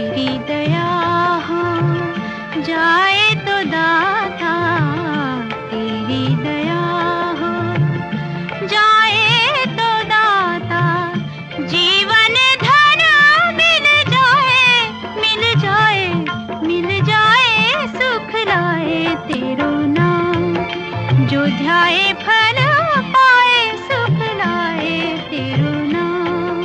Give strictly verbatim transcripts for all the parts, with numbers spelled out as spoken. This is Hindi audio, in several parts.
तेरी दया हो जाए तो दाता, तेरी दया हो जाए तो दाता, जीवन धन मिल जाए, मिल जाए, मिल जाए, सुख लाए तेरो नाम, जो ध्याए फल पाए, सुख लाए तेरो नाम।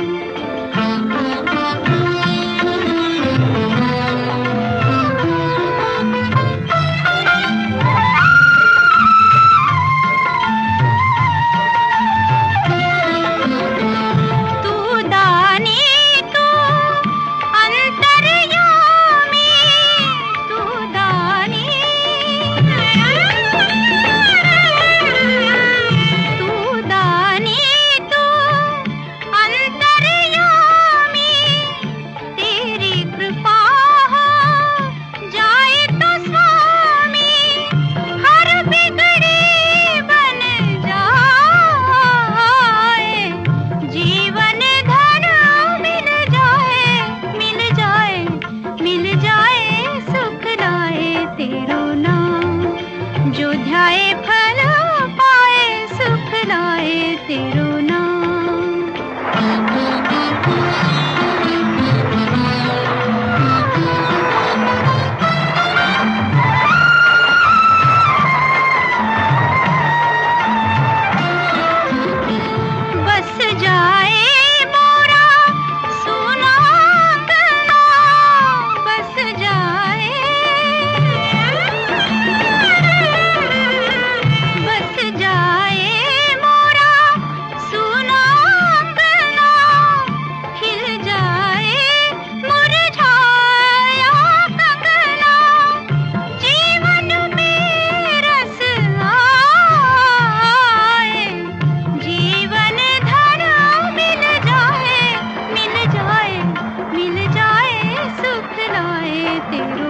तू दानी तू अंतर्यामी, तू दानी तू दानी तू अंतर्यामी, तेरी कृपा हो जाए तो स्वामी, हर बिगड़ी बन जाए, जीवन धन मिल जाए, मिल जाए, मिल जाए, सुख लाए तेरो नाम, जो ध्याए फल पाए, सुख लाए तेरो नाम। बस जाए मोरा सोना अंगना, बस जाए, बस जाए मोरा सोना अंगना, खिल जाए मुरझाया कंगना, जीवन में रस आए, जीवन धन मिल जाए, मिल जाए, मिल जाए, सुख लाए तेरो